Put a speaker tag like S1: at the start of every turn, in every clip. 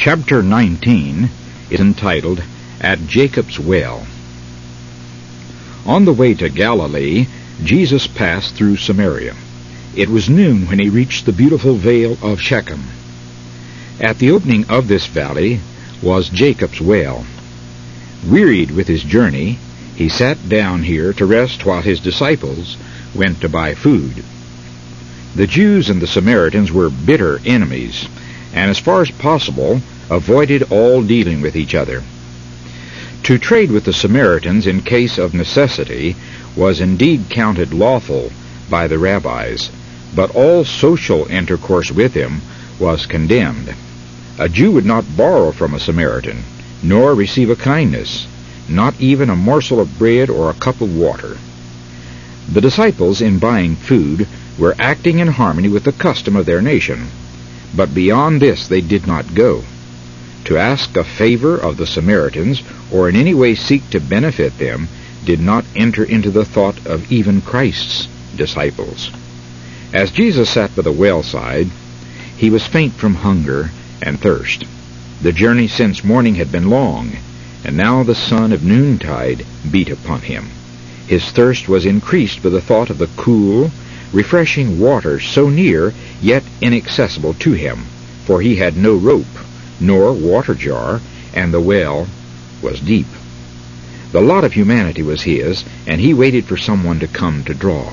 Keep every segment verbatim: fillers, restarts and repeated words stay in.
S1: Chapter nineteen is entitled, At Jacob's Well. On the way to Galilee, Jesus passed through Samaria. It was noon when he reached the beautiful vale of Shechem. At the opening of this valley was Jacob's well. Wearied with his journey, he sat down here to rest while his disciples went to buy food. The Jews and the Samaritans were bitter enemies, and as far as possible avoided all dealing with each other. To trade with the Samaritans in case of necessity was indeed counted lawful by the rabbis, but all social intercourse with them was condemned. A Jew would not borrow from a Samaritan, nor receive a kindness, not even a morsel of bread or a cup of water. The disciples, in buying food, were acting in harmony with the custom of their nation, but beyond this they did not go. To ask a favor of the Samaritans, or in any way seek to benefit them, did not enter into the thought of even Christ's disciples. As Jesus sat by the well side, he was faint from hunger and thirst. The journey since morning had been long, and now the sun of noontide beat upon him. His thirst was increased by the thought of the cool, refreshing water so near, yet inaccessible to him, for he had no rope, nor water jar, and the well was deep. The lot of humanity was his, and he waited for someone to come to draw.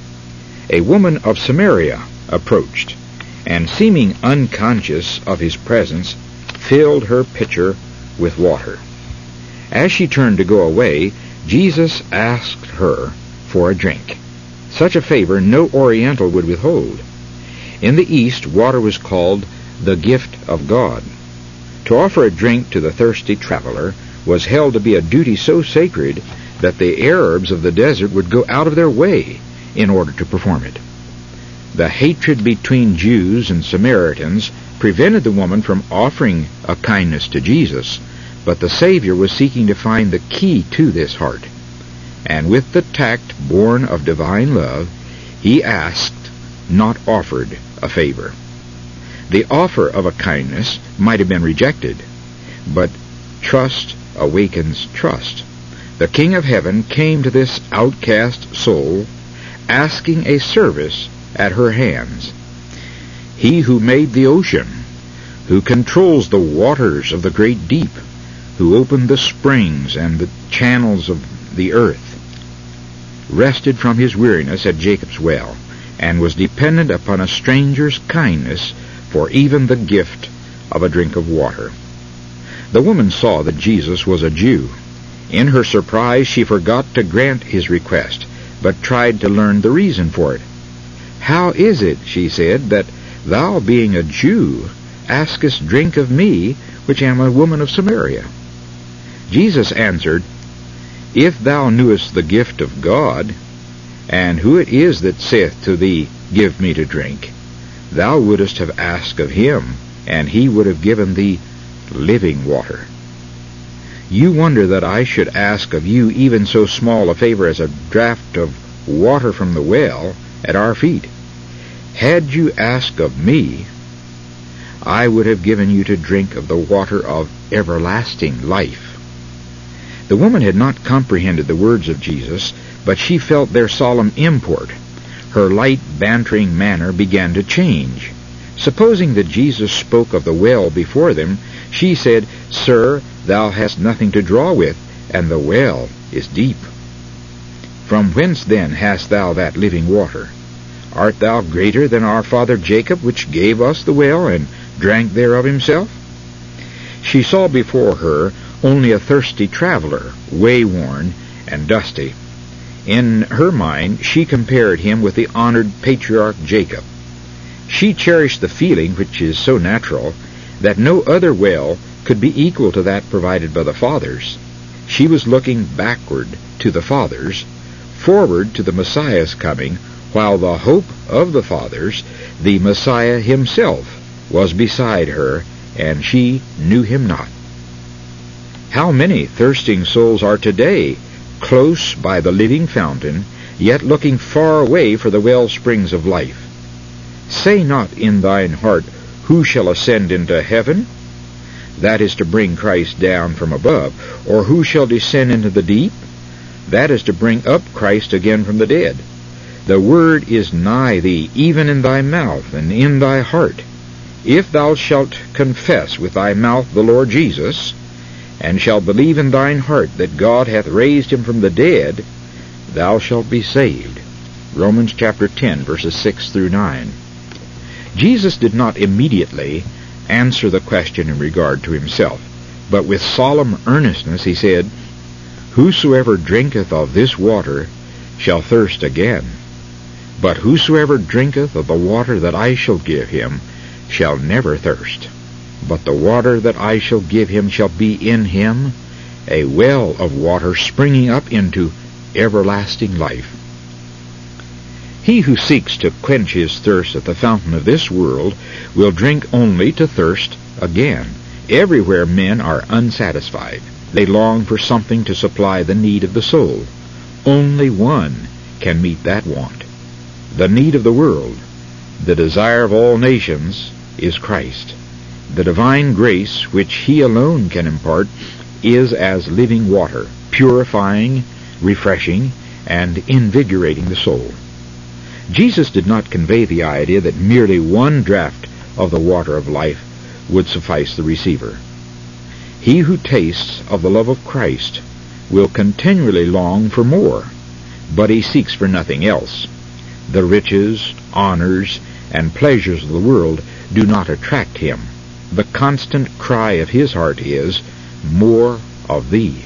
S1: A woman of Samaria approached, and seeming unconscious of his presence, filled her pitcher with water. As she turned to go away, Jesus asked her for a drink. Such a favor no Oriental would withhold. In the East, water was called the gift of God. To offer a drink to the thirsty traveler was held to be a duty so sacred that the Arabs of the desert would go out of their way in order to perform it. The hatred between Jews and Samaritans prevented the woman from offering a kindness to Jesus, but the Savior was seeking to find the key to this heart. And with the tact born of divine love, he asked, not offered, a favor. The offer of a kindness might have been rejected, but trust awakens trust. The King of Heaven came to this outcast soul, asking a service at her hands. He who made the ocean, who controls the waters of the great deep, who opened the springs and the channels of the earth, rested from his weariness at Jacob's well, and was dependent upon a stranger's kindness for even the gift of a drink of water. The woman saw that Jesus was a Jew. In her surprise, she forgot to grant his request, but tried to learn the reason for it. "How is it," she said, "that thou, being a Jew, askest drink of me, which am a woman of Samaria?" Jesus answered, "If thou knewest the gift of God, and who it is that saith to thee, Give me to drink, thou wouldest have asked of him, and he would have given thee living water. You wonder that I should ask of you even so small a favor as a draught of water from the well at our feet. Had you asked of me, I would have given you to drink of the water of everlasting life." The woman had not comprehended the words of Jesus, but she felt their solemn import. Her light, bantering manner began to change. Supposing that Jesus spoke of the well before them, she said, "Sir, thou hast nothing to draw with, and the well is deep. From whence then hast thou that living water? Art thou greater than our father Jacob, which gave us the well, and drank thereof himself?" She saw before her only a thirsty traveler, wayworn and dusty. In her mind, she compared him with the honored patriarch Jacob. She cherished the feeling, which is so natural, that no other well could be equal to that provided by the fathers. She was looking backward to the fathers, forward to the Messiah's coming, while the hope of the fathers, the Messiah himself, was beside her, and she knew him not. How many thirsting souls are today close by the living fountain, yet looking far away for the well springs of life? Say not in thine heart, Who shall ascend into heaven? That is to bring Christ down from above. Or who shall descend into the deep? That is to bring up Christ again from the dead. The word is nigh thee, even in thy mouth and in thy heart. If thou shalt confess with thy mouth the Lord Jesus, and shalt believe in thine heart that God hath raised him from the dead, thou shalt be saved. Romans chapter ten, verses six through nine. Jesus did not immediately answer the question in regard to himself, but with solemn earnestness he said, Whosoever drinketh of this water shall thirst again. But whosoever drinketh of the water that I shall give him shall never thirst. But the water that I shall give him shall be in him a well of water springing up into everlasting life. He who seeks to quench his thirst at the fountain of this world will drink only to thirst again. Everywhere men are unsatisfied. They long for something to supply the need of the soul. Only one can meet that want. The need of the world, the desire of all nations, is Christ. The divine grace which he alone can impart is as living water, purifying, refreshing, and invigorating the soul. Jesus did not convey the idea that merely one draught of the water of life would suffice the receiver. He who tastes of the love of Christ will continually long for more, but he seeks for nothing else. The riches, honors, and pleasures of the world do not attract him. The constant cry of his heart is, More of thee.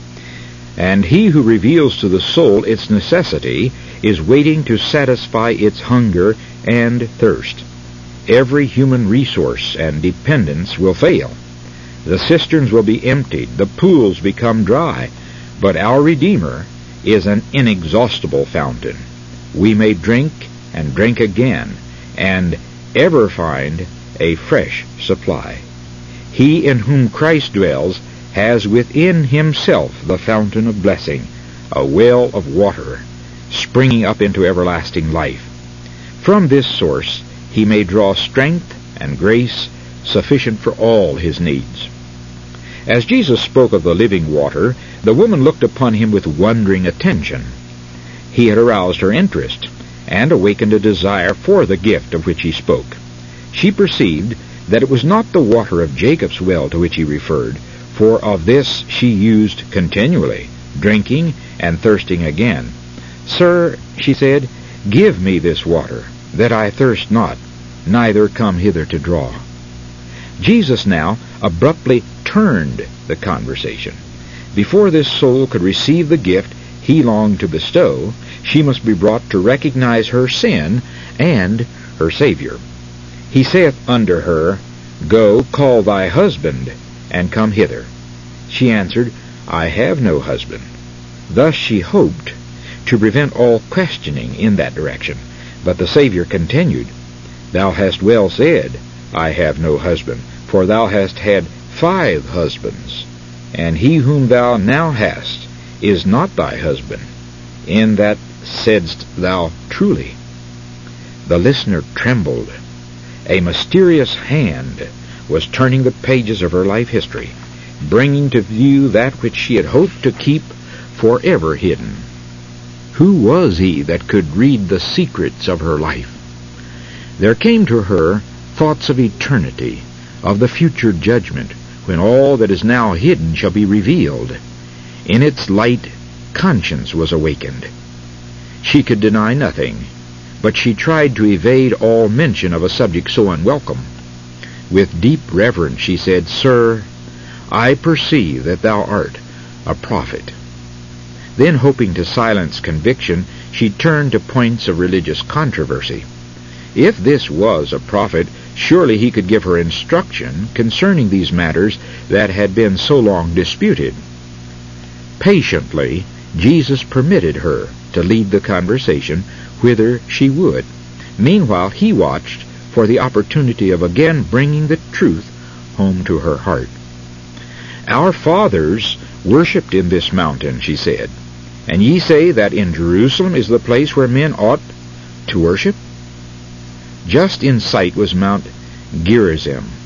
S1: And he who reveals to the soul its necessity is waiting to satisfy its hunger and thirst. Every human resource and dependence will fail. The cisterns will be emptied, the pools become dry, but our Redeemer is an inexhaustible fountain. We may drink and drink again, and ever find a fresh supply. He in whom Christ dwells has within himself the fountain of blessing, a well of water, springing up into everlasting life. From this source he may draw strength and grace sufficient for all his needs. As Jesus spoke of the living water, the woman looked upon him with wondering attention. He had aroused her interest and awakened a desire for the gift of which he spoke. She perceived that it was not the water of Jacob's well to which he referred, for of this she used continually, drinking and thirsting again. Sir, she said, give me this water, that I thirst not, neither come hither to draw. Jesus now abruptly turned the conversation. Before this soul could receive the gift he longed to bestow, she must be brought to recognize her sin and her Savior. He saith unto her, Go, call thy husband, and come hither. She answered, I have no husband. Thus she hoped to prevent all questioning in that direction. But the Savior continued, Thou hast well said, I have no husband, for thou hast had five husbands, and he whom thou now hast is not thy husband. In that saidst thou truly. The listener trembled. A mysterious hand was turning the pages of her life history, bringing to view that which she had hoped to keep forever hidden. Who was he that could read the secrets of her life? There came to her thoughts of eternity, of the future judgment, when all that is now hidden shall be revealed. In its light, conscience was awakened. She could deny nothing, but she tried to evade all mention of a subject so unwelcome. With deep reverence she said, Sir, I perceive that thou art a prophet. Then, hoping to silence conviction, she turned to points of religious controversy. If this was a prophet, surely he could give her instruction concerning these matters that had been so long disputed. Patiently, Jesus permitted her to lead the conversation whither she would. Meanwhile, he watched for the opportunity of again bringing the truth home to her heart. Our fathers worshipped in this mountain, she said, and ye say that in Jerusalem is the place where men ought to worship? Just in sight was Mount Gerizim,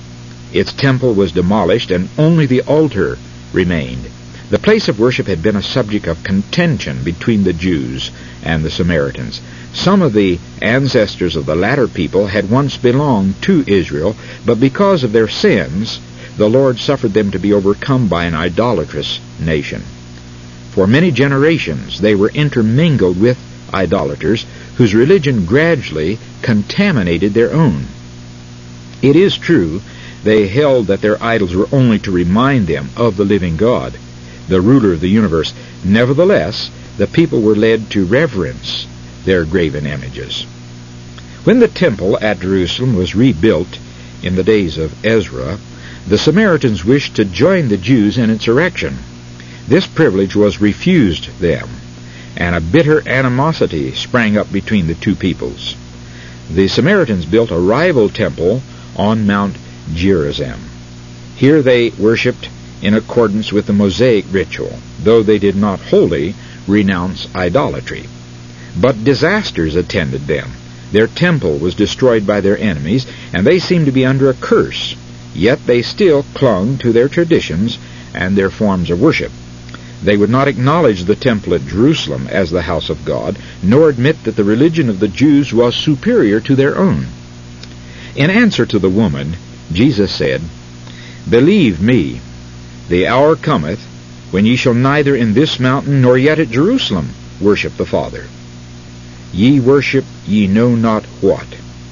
S1: Its temple was demolished, and only the altar remained. The place of worship had been a subject of contention between the Jews and the Samaritans. Some of the ancestors of the latter people had once belonged to Israel, but because of their sins, the Lord suffered them to be overcome by an idolatrous nation. For many generations they were intermingled with idolaters, whose religion gradually contaminated their own. It is true, they held that their idols were only to remind them of the living God, the ruler of the universe. Nevertheless, the people were led to reverence their graven images. When the temple at Jerusalem was rebuilt in the days of Ezra, the Samaritans wished to join the Jews in its erection. This privilege was refused them, and a bitter animosity sprang up between the two peoples. The Samaritans built a rival temple on Mount Gerizim. Here they worshipped in accordance with the Mosaic ritual, though they did not wholly renounce idolatry. But disasters attended them. Their temple was destroyed by their enemies, and they seemed to be under a curse. Yet they still clung to their traditions and their forms of worship. They would not acknowledge the temple at Jerusalem as the house of God, nor admit that the religion of the Jews was superior to their own. In answer to the woman, Jesus said, "Believe me, the hour cometh when ye shall neither in this mountain nor yet at Jerusalem worship the Father. Ye worship ye know not what.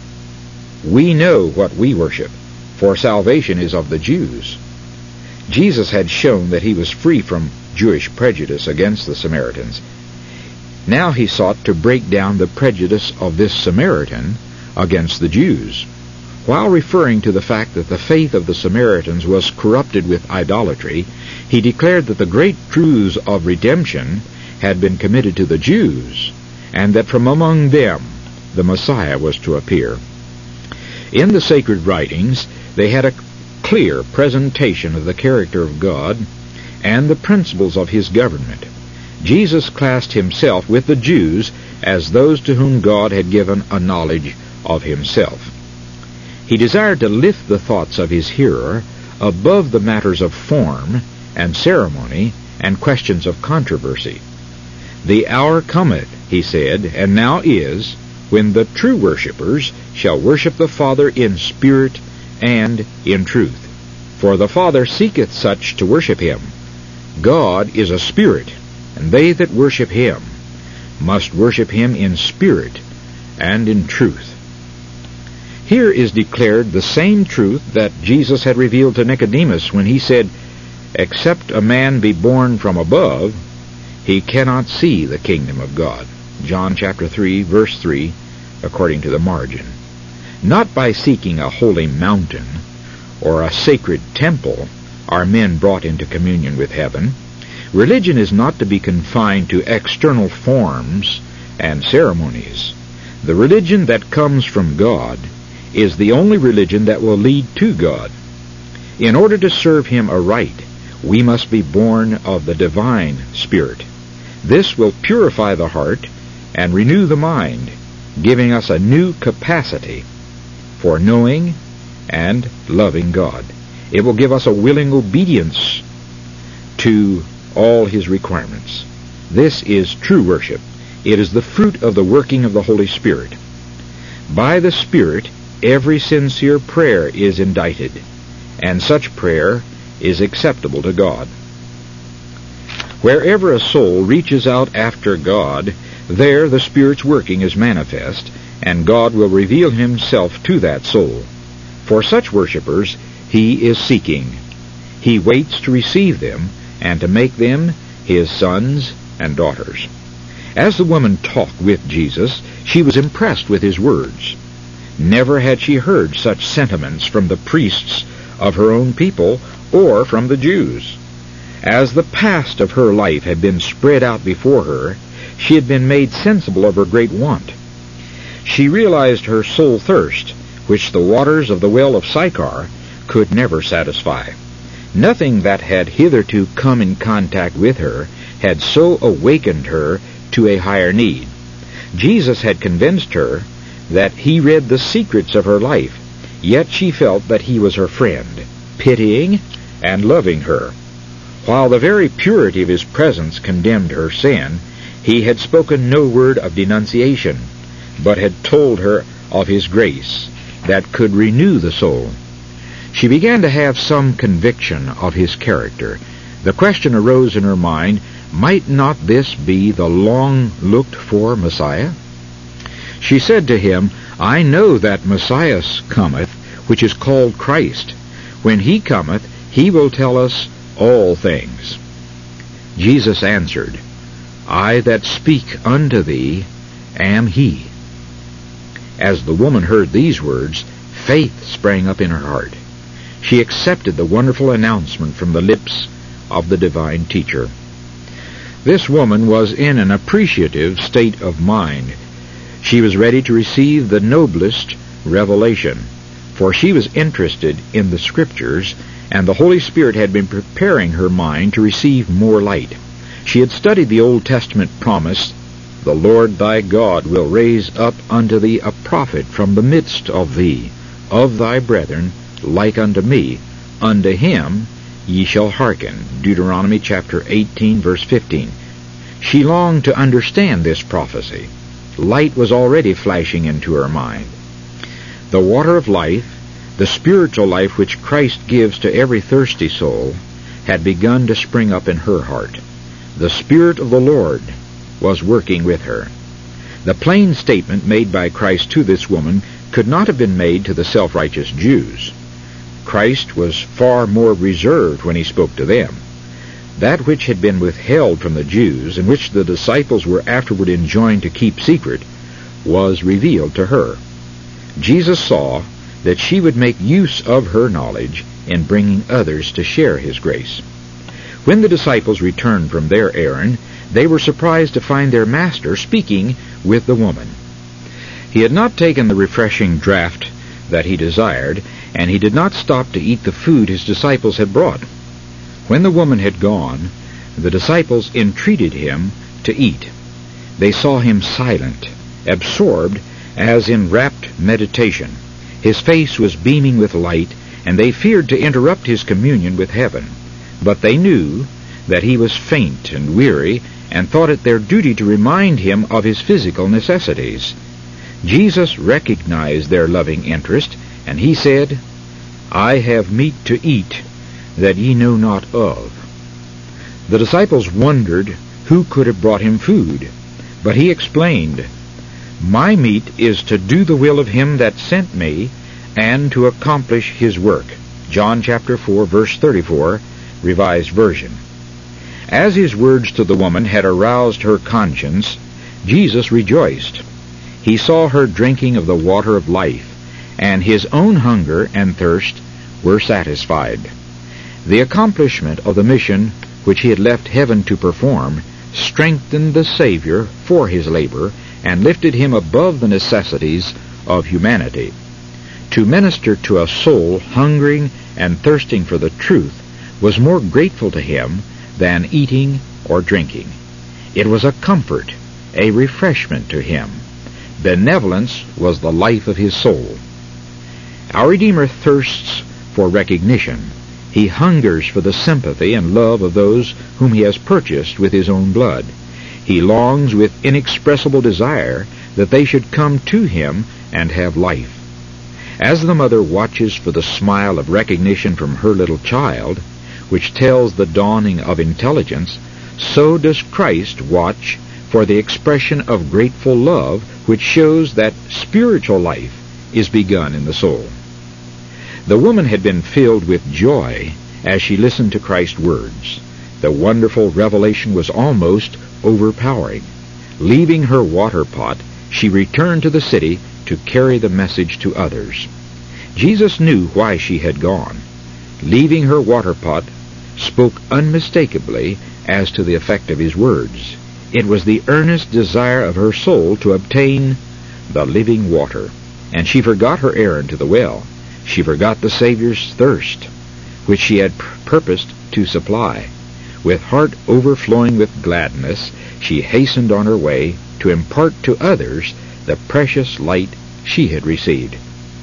S1: We know what we worship, for salvation is of the Jews." Jesus had shown that he was free from Jewish prejudice against the Samaritans. Now he sought to break down the prejudice of this Samaritan against the Jews. While referring to the fact that the faith of the Samaritans was corrupted with idolatry, he declared that the great truths of redemption had been committed to the Jews, and that from among them the Messiah was to appear. In the sacred writings, they had a clear presentation of the character of God and the principles of his government. Jesus classed himself with the Jews as those to whom God had given a knowledge of himself. He desired to lift the thoughts of his hearer above the matters of form and ceremony and questions of controversy. "The hour cometh," he said, "and now is, when the true worshippers shall worship the Father in spirit and in truth. For the Father seeketh such to worship him. God is a spirit, and they that worship him must worship him in spirit and in truth." Here is declared the same truth that Jesus had revealed to Nicodemus when he said, "Except a man be born from above, he cannot see the kingdom of God." John chapter three, verse three, according to the margin. Not by seeking a holy mountain or a sacred temple are men brought into communion with heaven. Religion is not to be confined to external forms and ceremonies. The religion that comes from God is the only religion that will lead to God. In order to serve him aright, we must be born of the divine Spirit. This will purify the heart and renew the mind, giving us a new capacity for knowing and loving God. It will give us a willing obedience to all his requirements. This is true worship. It is the fruit of the working of the Holy Spirit. By the Spirit, every sincere prayer is indited, and such prayer is acceptable to God. Wherever a soul reaches out after God, there the Spirit's working is manifest, and God will reveal himself to that soul. For such worshippers, he is seeking. He waits to receive them and to make them his sons and daughters. As the woman talked with Jesus, she was impressed with his words. Never had she heard such sentiments from the priests of her own people or from the Jews. As the past of her life had been spread out before her, she had been made sensible of her great want. She realized her soul thirst, which the waters of the well of Sychar could never satisfy. Nothing that had hitherto come in contact with her had so awakened her to a higher need. Jesus had convinced her that he read the secrets of her life. Yet she felt that he was her friend, pitying and loving her. While the very purity of his presence condemned her sin, he had spoken no word of denunciation, but had told her of his grace that could renew the soul. She began to have some conviction of his character. The question arose in her mind, might not this be the long-looked-for Messiah? She said to him, I know that Messiah cometh, which is called Christ. When he cometh, he will tell us all things. Jesus answered, I that speak unto thee am he. As the woman heard these words, faith sprang up in her heart. She accepted the wonderful announcement from the lips of the divine teacher. This woman was in an appreciative state of mind. She was ready to receive the noblest revelation, for she was interested in the Scriptures, and the Holy Spirit had been preparing her mind to receive more light. She had studied the Old Testament promise, the Lord thy God will raise up unto thee a prophet from the midst of thee, of thy brethren, like unto me. Unto him ye shall hearken. Deuteronomy chapter eighteen, verse fifteen. She longed to understand this prophecy. Light was already flashing into her mind. The water of life, the spiritual life which Christ gives to every thirsty soul, had begun to spring up in her heart. The Spirit of the Lord was working with her. The plain statement made by Christ to this woman could not have been made to the self-righteous Jews. Christ was far more reserved when he spoke to them. That which had been withheld from the Jews, and which the disciples were afterward enjoined to keep secret, was revealed to her. Jesus saw that she would make use of her knowledge in bringing others to share his grace. When the disciples returned from their errand, they were surprised to find their master speaking with the woman. He had not taken the refreshing draught that he desired, and he did not stop to eat the food his disciples had brought. When the woman had gone, the disciples entreated him to eat. They saw him silent, absorbed as in rapt meditation. His face was beaming with light, and they feared to interrupt his communion with heaven. But they knew that he was faint and weary, and thought it their duty to remind him of his physical necessities. Jesus recognized their loving interest, and he said, I have meat to eat that ye know not of. The disciples wondered who could have brought him food, but he explained, My meat is to do the will of him that sent me, and to accomplish his work. John chapter four, verse thirty-four, Revised Version. As his words to the woman had aroused her conscience, Jesus rejoiced. He saw her drinking of the water of life, and his own hunger and thirst were satisfied. The accomplishment of the mission which he had left heaven to perform strengthened the Savior for his labor and lifted him above the necessities of humanity. To minister to a soul hungering and thirsting for the truth was more grateful to him than eating or drinking. It was a comfort, a refreshment to him. Benevolence was the life of his soul. Our Redeemer thirsts for recognition. He hungers for the sympathy and love of those whom he has purchased with his own blood. He longs with inexpressible desire that they should come to him and have life. As the mother watches for the smile of recognition from her little child, which tells the dawning of intelligence, so does Christ watch for the expression of grateful love which shows that spiritual life is begun in the soul. The woman had been filled with joy as she listened to Christ's words. The wonderful revelation was almost overpowering. Leaving her water pot, she returned to the city to carry the message to others. Jesus knew why she had gone. Leaving her water pot spoke unmistakably as to the effect of his words. It was the earnest desire of her soul to obtain the living water, and she forgot her errand to the well. She forgot the Savior's thirst, which she had purposed to supply. With heart overflowing with gladness, she hastened on her way to impart to others the precious light she had received.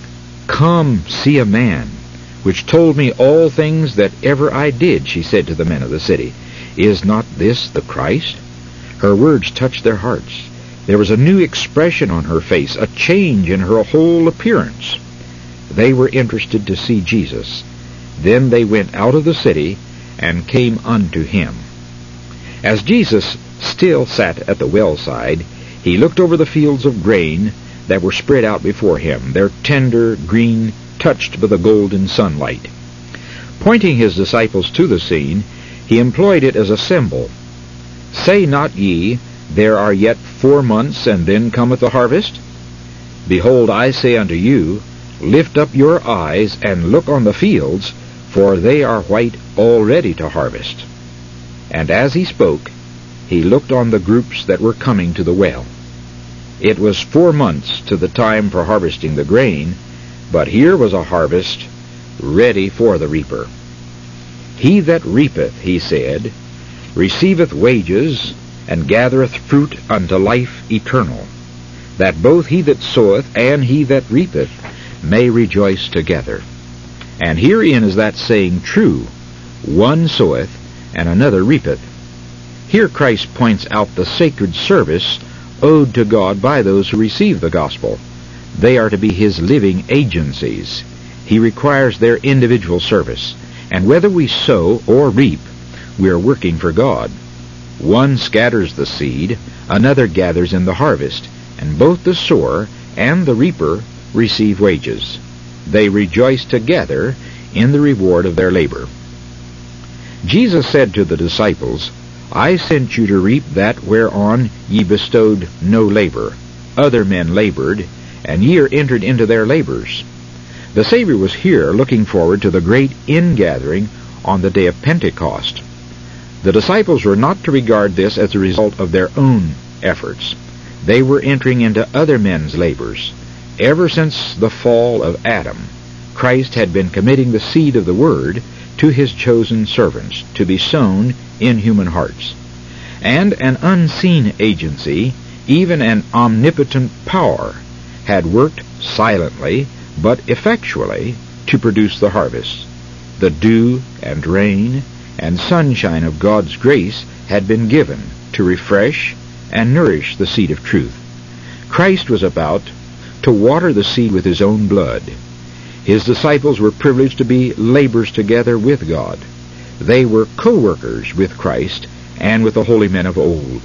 S1: "Come, see a man, which told me all things that ever I did," she said to the men of the city. "Is not this the Christ?" Her words touched their hearts. There was a new expression on her face, a change in her whole appearance. They were interested to see Jesus. Then they went out of the city and came unto him. As Jesus still sat at the well side, he looked over the fields of grain that were spread out before him, their tender green touched by the golden sunlight. Pointing his disciples to the scene, he employed it as a symbol. "Say not ye, There are yet four months, and then cometh the harvest? Behold, I say unto you, Lift up your eyes, and look on the fields, for they are white already to harvest." And as he spoke, he looked on the groups that were coming to the well. It was four months to the time for harvesting the grain, but here was a harvest ready for the reaper. "He that reapeth," he said, "receiveth wages, and gathereth fruit unto life eternal, that both he that soweth and he that reapeth may rejoice together. And herein is that saying true, One soweth, and another reapeth." Here Christ points out the sacred service owed to God by those who receive the gospel. They are to be his living agencies. He requires their individual service, and whether we sow or reap, we are working for God. One scatters the seed, another gathers in the harvest, and both the sower and the reaper receive wages. They rejoice together in the reward of their labor. Jesus said to the disciples, "I sent you to reap that whereon ye bestowed no labor. Other men labored, and ye are entered into their labors." The Savior was here looking forward to the great ingathering on the day of Pentecost. The disciples were not to regard this as a result of their own efforts. They were entering into other men's labors. Ever since the fall of Adam, Christ had been committing the seed of the Word to his chosen servants to be sown in human hearts. And an unseen agency, even an omnipotent power, had worked silently but effectually to produce the harvest. The dew and rain and sunshine of God's grace had been given to refresh and nourish the seed of truth. Christ was about to water the seed with his own blood. His disciples were privileged to be laborers together with God. They were co-workers with Christ and with the holy men of old.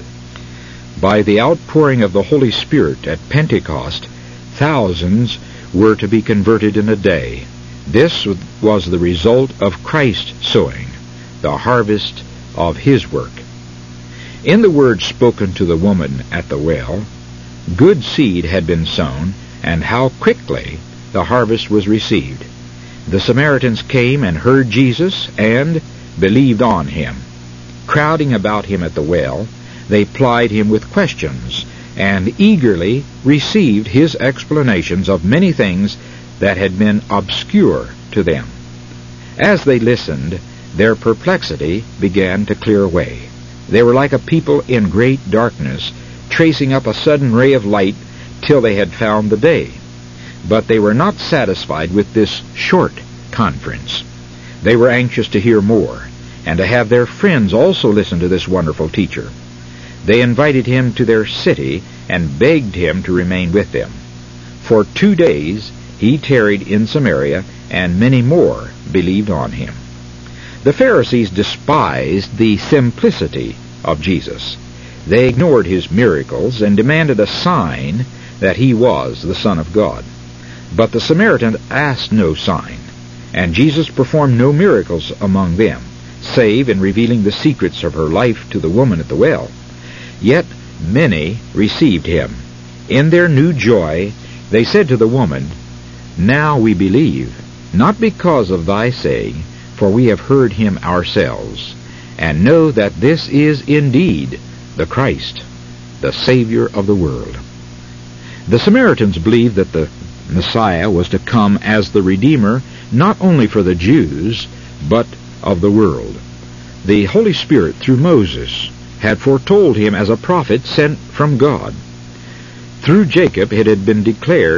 S1: By the outpouring of the Holy Spirit at Pentecost, thousands were to be converted in a day. This was the result of Christ's sowing, the harvest of his work. In the word spoken to the woman at the well, good seed had been sown, and how quickly the harvest was received. The Samaritans came and heard Jesus and believed on him. Crowding about him at the well, they plied him with questions and eagerly received his explanations of many things that had been obscure to them. As they listened, their perplexity began to clear away. They were like a people in great darkness, tracing up a sudden ray of light till they had found the day. But they were not satisfied with this short conference. They were anxious to hear more, and to have their friends also listen to this wonderful teacher. They invited him to their city and begged him to remain with them. For two days he tarried in Samaria, and many more believed on him. The Pharisees despised the simplicity of Jesus. They ignored his miracles and demanded a sign that he was the Son of God. But the Samaritan asked no sign, and Jesus performed no miracles among them, save in revealing the secrets of her life to the woman at the well. Yet many received him. In their new joy, they said to the woman, "Now we believe, not because of thy saying, for we have heard him ourselves, and know that this is indeed the Christ, the Savior of the world." The Samaritans believed that the Messiah was to come as the Redeemer, not only for the Jews, but of the world. The Holy Spirit, through Moses, had foretold him as a prophet sent from God. Through Jacob it had been declared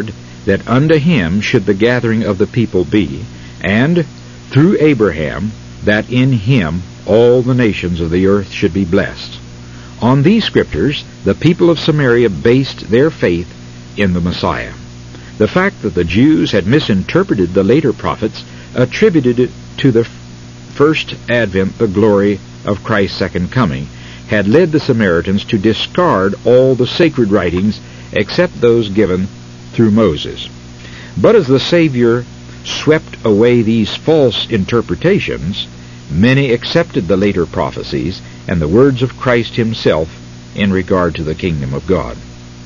S1: that unto him should the gathering of the people be, and through Abraham, that in him all the nations of the earth should be blessed. On these scriptures, the people of Samaria based their faith in the Messiah. The fact that the Jews had misinterpreted the later prophets attributed it to the first advent, the glory of Christ's second coming, had led the Samaritans to discard all the sacred writings except those given through Moses. But as the Savior swept away these false interpretations, many accepted the later prophecies and the words of Christ himself in regard to the kingdom of God.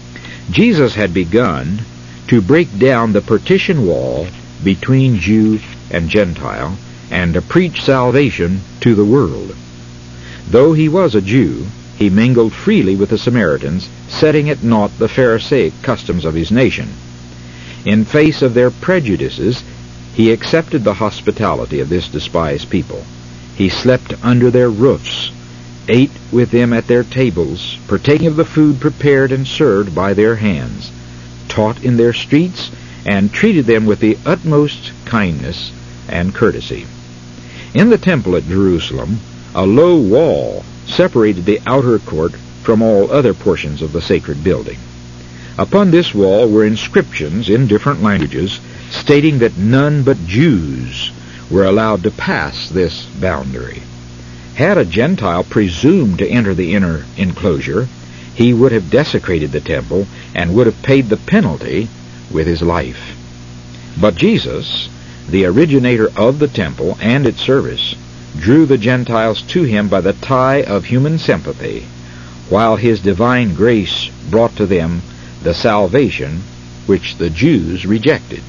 S1: Jesus had begun to break down the partition wall between Jew and Gentile and to preach salvation to the world. Though he was a Jew, he mingled freely with the Samaritans, setting at naught the Pharisaic customs of his nation. In face of their prejudices, he accepted the hospitality of this despised people. He slept under their roofs, ate with them at their tables, partaking of the food prepared and served by their hands, taught in their streets, and treated them with the utmost kindness and courtesy. In the temple at Jerusalem, a low wall separated the outer court from all other portions of the sacred building. Upon this wall were inscriptions in different languages stating that none but Jews were allowed to pass this boundary. Had a Gentile presumed to enter the inner enclosure, he would have desecrated the temple and would have paid the penalty with his life. But Jesus, the originator of the temple and its service, drew the Gentiles to him by the tie of human sympathy, while his divine grace brought to them the salvation which the Jews rejected.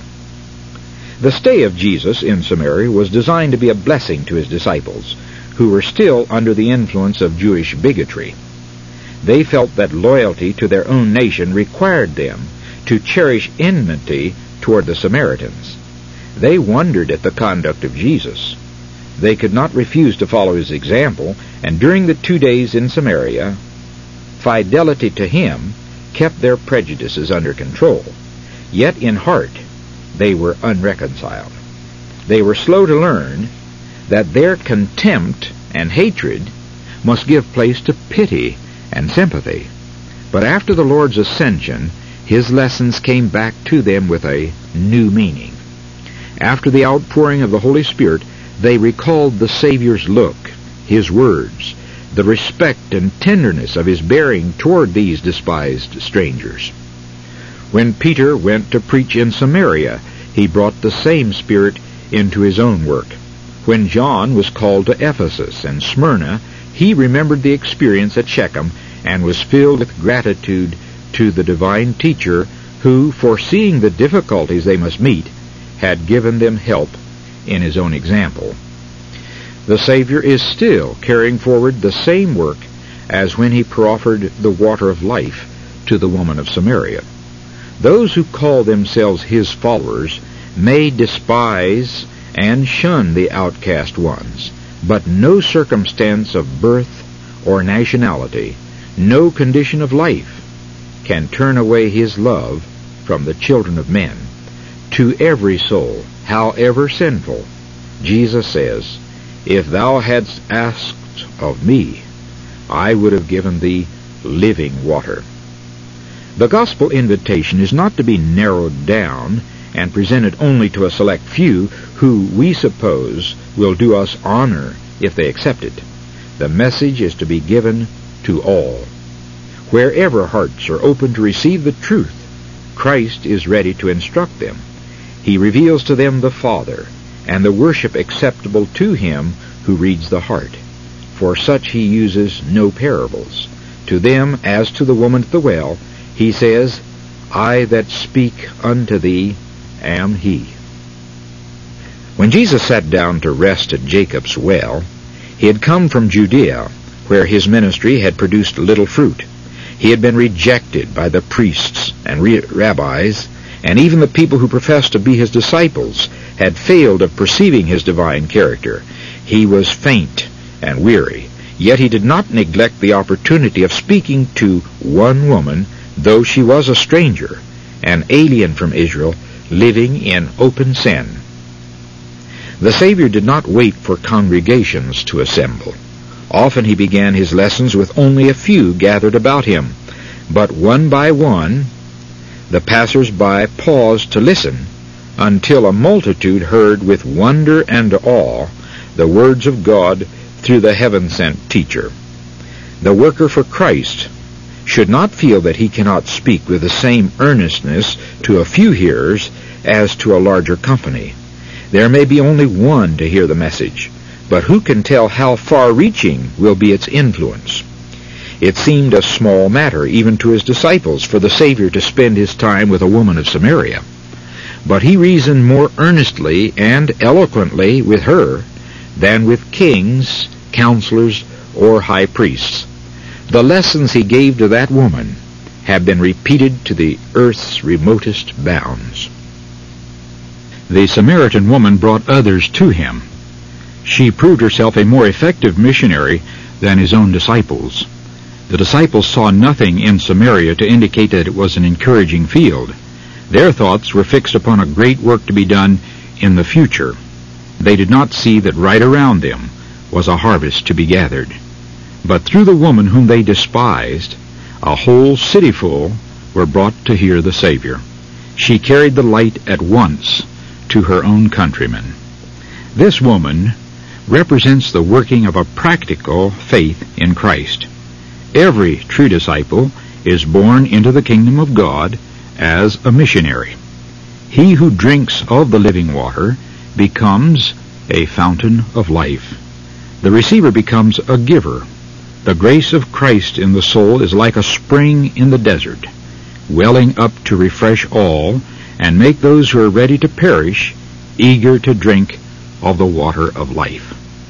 S1: The stay of Jesus in Samaria was designed to be a blessing to his disciples, who were still under the influence of Jewish bigotry. They felt that loyalty to their own nation required them to cherish enmity toward the Samaritans. They wondered at the conduct of Jesus. They could not refuse to follow his example, and during the two days in Samaria, fidelity to him kept their prejudices under control. Yet in heart, they were unreconciled. They were slow to learn that their contempt and hatred must give place to pity and sympathy. But after the Lord's ascension, his lessons came back to them with a new meaning. After the outpouring of the Holy Spirit, they recalled the Savior's look, his words, the respect and tenderness of his bearing toward these despised strangers. When Peter went to preach in Samaria, he brought the same spirit into his own work. When John was called to Ephesus and Smyrna, he remembered the experience at Shechem and was filled with gratitude to the divine teacher who, foreseeing the difficulties they must meet, had given them help in his own example. The Savior is still carrying forward the same work as when he proffered the water of life to the woman of Samaria. Those who call themselves his followers may despise and shun the outcast ones, but no circumstance of birth or nationality, no condition of life, can turn away his love from the children of men. To every soul, however sinful, Jesus says, "If thou hadst asked of me, I would have given thee living water." The gospel invitation is not to be narrowed down and presented only to a select few who we suppose will do us honor if they accept it. The message is to be given to all. Wherever hearts are open to receive the truth, Christ is ready to instruct them. He reveals to them the Father, and the worship acceptable to him who reads the heart. For such he uses no parables. To them, as to the woman at the well, he says, "I that speak unto thee am he." When Jesus sat down to rest at Jacob's well, he had come from Judea, where his ministry had produced little fruit. He had been rejected by the priests and rabbis, and even the people who professed to be his disciples had failed of perceiving his divine character. He was faint and weary, yet he did not neglect the opportunity of speaking to one woman, though she was a stranger, an alien from Israel, living in open sin. The Savior did not wait for congregations to assemble. Often he began his lessons with only a few gathered about him, but one by one the passers-by paused to listen until a multitude heard with wonder and awe the words of God through the heaven-sent teacher. The worker for Christ should not feel that he cannot speak with the same earnestness to a few hearers as to a larger company. There may be only one to hear the message, but who can tell how far-reaching will be its influence? It seemed a small matter, even to his disciples, for the Savior to spend his time with a woman of Samaria. But he reasoned more earnestly and eloquently with her than with kings, counselors, or high priests. The lessons he gave to that woman have been repeated to the earth's remotest bounds. The Samaritan woman brought others to him. She proved herself a more effective missionary than his own disciples. The disciples saw nothing in Samaria to indicate that it was an encouraging field. Their thoughts were fixed upon a great work to be done in the future. They did not see that right around them was a harvest to be gathered. But through the woman whom they despised, a whole cityful were brought to hear the Savior. She carried the light at once to her own countrymen. This woman represents the working of a practical faith in Christ. Every true disciple is born into the kingdom of God as a missionary. He who drinks of the living water becomes a fountain of life. The receiver becomes a giver. The grace of Christ in the soul is like a spring in the desert, welling up to refresh all and make those who are ready to perish eager to drink of the water of life.